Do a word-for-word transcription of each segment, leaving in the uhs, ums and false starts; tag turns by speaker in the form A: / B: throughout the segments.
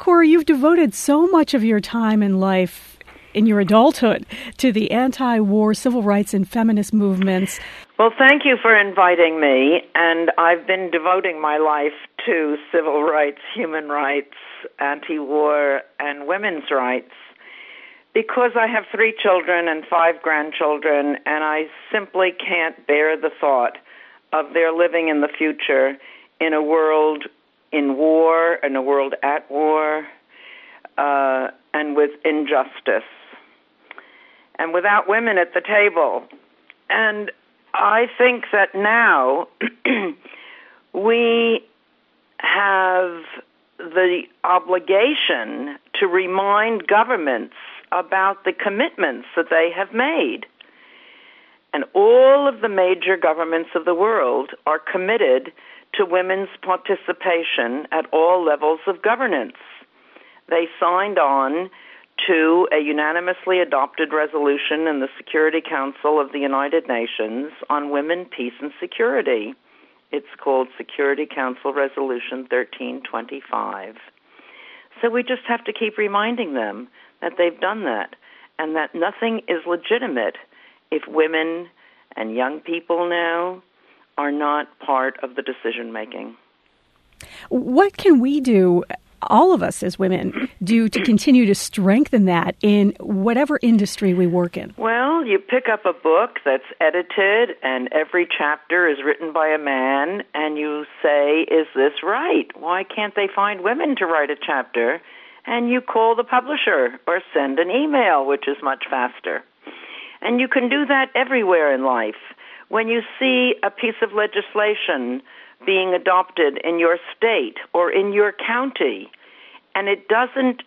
A: Cora, you've devoted so much of your time and life in your adulthood to the anti-war civil rights and feminist movements.
B: Well, thank you for inviting me, and I've been devoting my life to civil rights, human rights, anti-war, and women's rights because I have three children and five grandchildren, and I simply can't bear the thought of their living in the future in a world in war, in a world at war, uh, and with injustice, and without women at the table. And I think that now we have the obligation to remind governments about the commitments that they have made. And all of the major governments of the world are committed to women's participation at all levels of governance. They signed on to a unanimously adopted resolution in the Security Council of the United Nations on women, peace, and security. It's called Security Council Resolution thirteen twenty-five. So we just have to keep reminding them that they've done that and that nothing is legitimate if women and young people now are not part of the decision-making.
A: What can we do, all of us as women, do to continue to strengthen that in whatever industry we work in?
B: Well, you pick up a book that's edited and every chapter is written by a man and you say, is this right? Why can't they find women to write a chapter? And you call the publisher or send an email, which is much faster. And you can do that everywhere in life. When you see a piece of legislation being adopted in your state or in your county, and it doesn't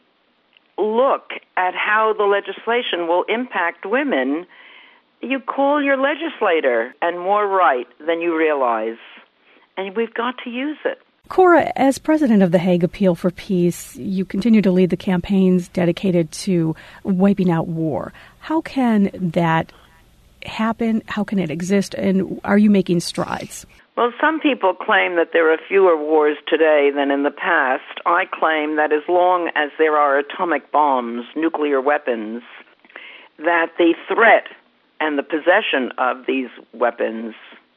B: look at how the legislation will impact women, you call your legislator, and more right than you realize. And we've got to use it.
A: Cora, as president of the Hague Appeal for Peace, you continue to lead the campaigns dedicated to wiping out war. How can that happen? How can it exist? And are you making strides?
B: Well, some people claim that there are fewer wars today than in the past. I claim that as long as there are atomic bombs, nuclear weapons, that the threat and the possession of these weapons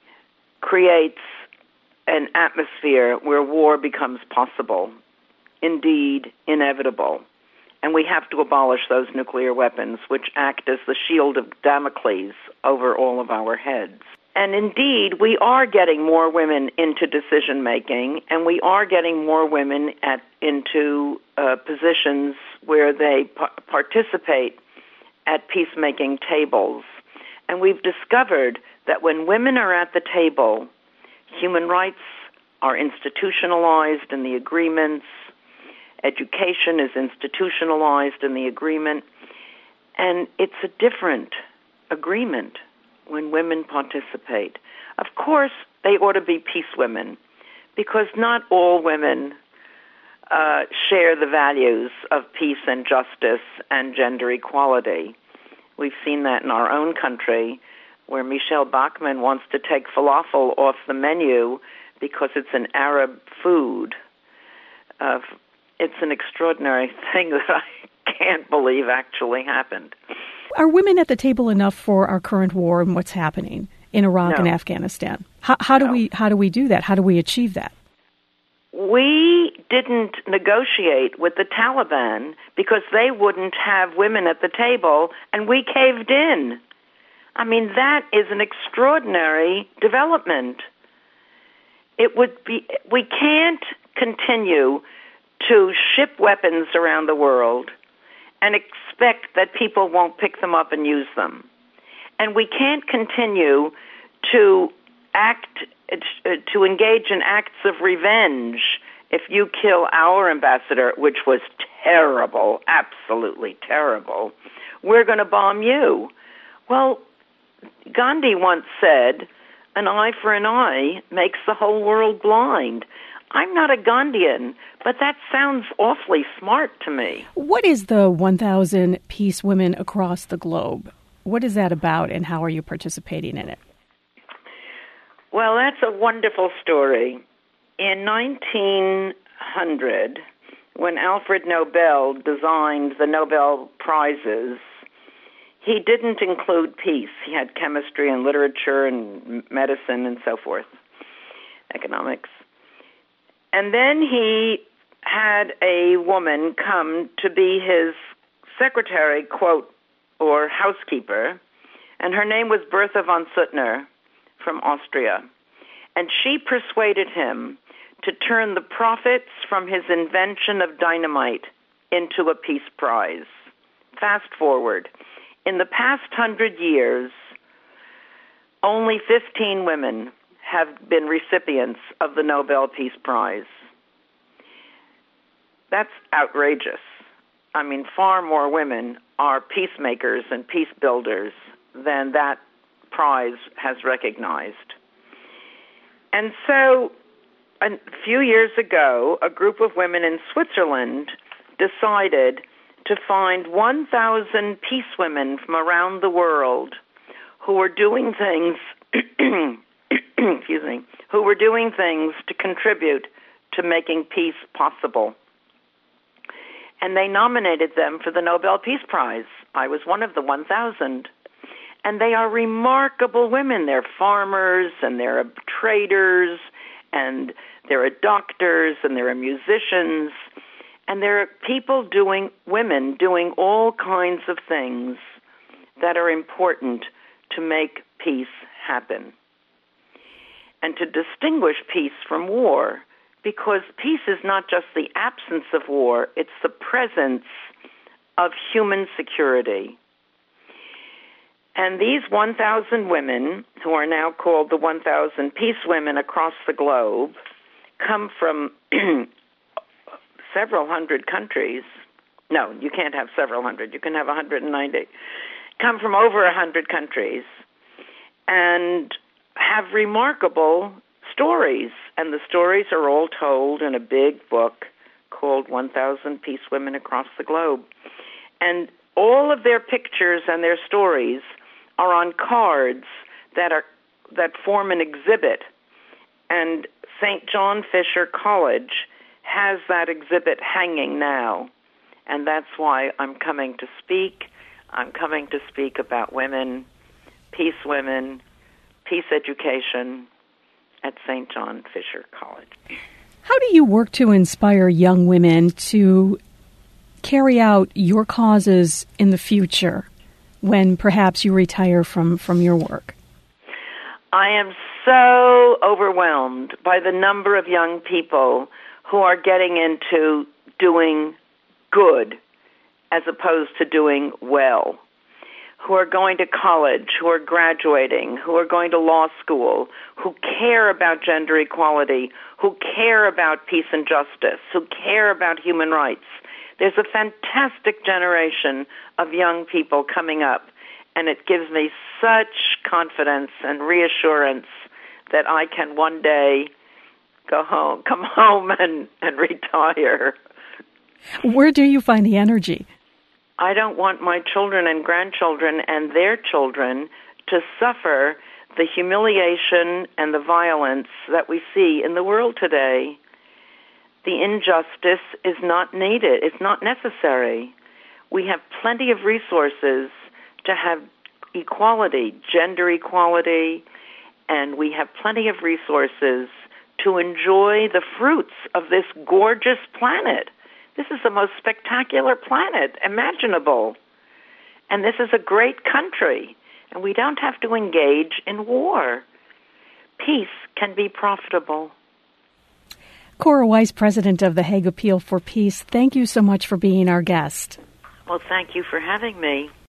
B: creates an atmosphere where war becomes possible, indeed inevitable. And we have to abolish those nuclear weapons, which act as the shield of Damocles over all of our heads. And indeed, we are getting more women into decision-making, and we are getting more women at, into uh, positions where they pa- participate at peacemaking tables. And we've discovered that when women are at the table, human rights are institutionalized in the agreements, education is institutionalized in the agreement, and it's a different agreement when women participate. Of course, they ought to be peace women, because not all women uh, share the values of peace and justice and gender equality. We've seen that in our own country, where Michelle Bachmann wants to take falafel off the menu because it's an Arab food. Uh, it's an extraordinary thing that I can't believe actually happened.
A: Are women at the table enough for our current war and what's happening in Iraq
B: no.
A: and Afghanistan? How, how do
B: no.
A: we how do we do that? How do we achieve that?
B: We didn't negotiate with the Taliban because they wouldn't have women at the table, and we caved in. I mean, that is an extraordinary development. It would be, we can't continue to ship weapons around the world and expect that people won't pick them up and use them. And we can't continue to act, to engage in acts of revenge if you kill our ambassador, which was terrible, absolutely terrible. We're going to bomb you. Well, Gandhi once said, an eye for an eye makes the whole world blind. I'm not a Gandhian, but that sounds awfully smart to me.
A: What is the one thousand Peace Women Across the Globe? What is that about, and how are you participating in it?
B: Well, that's a wonderful story. In nineteen hundred, when Alfred Nobel designed the Nobel Prizes, he didn't include peace. He had chemistry and literature and medicine and so forth, economics. And then he had a woman come to be his secretary, quote, or housekeeper, and her name was Bertha von Suttner from Austria. And she persuaded him to turn the profits from his invention of dynamite into a peace prize. Fast forward. In the past hundred years, only fifteen women have been recipients of the Nobel Peace Prize. That's outrageous. I mean, far more women are peacemakers and peace builders than that prize has recognized. And so a few years ago, a group of women in Switzerland decided to find one thousand peace women from around the world who were doing things, excuse me, who were doing things to contribute to making peace possible. And they nominated them for the Nobel Peace Prize. I was one of the one thousand. And they are remarkable women. They're farmers, and they're traders, and there are doctors, and there are musicians, and there are people doing, women doing all kinds of things that are important to make peace happen. And to distinguish peace from war, because peace is not just the absence of war, it's the presence of human security. And these one thousand women, who are now called the one thousand Peace Women across the globe, come from several hundred countries. No, you can't have several hundred. You can have one hundred ninety. Come from over one hundred countries and have remarkable stories. And the stories are all told in a big book called one thousand Peace Women Across the Globe. And all of their pictures and their stories are on cards that are that form an exhibit. And Saint John Fisher College has that exhibit hanging now. And that's why I'm coming to speak. I'm coming to speak about women, peace women, peace education at Saint John Fisher College.
A: How do you work to inspire young women to carry out your causes in the future when perhaps you retire from, from your work?
B: I am so overwhelmed by the number of young people who are getting into doing good as opposed to doing well, who are going to college, who are graduating, who are going to law school, who care about gender equality, who care about peace and justice, who care about human rights. There's a fantastic generation of young people coming up, and it gives me such confidence and reassurance that I can one day go home, come home and, and retire.
A: Where do you find the energy?
B: I don't want my children and grandchildren and their children to suffer the humiliation and the violence that we see in the world today. The injustice is not needed. It's not necessary. We have plenty of resources to have equality, gender equality, and we have plenty of resources to enjoy the fruits of this gorgeous planet. This is the most spectacular planet imaginable. And this is a great country, and we don't have to engage in war. Peace can be profitable.
A: Cora Weiss, president of the Hague Appeal for Peace, thank you so much for being our guest.
B: Well, thank you for having me.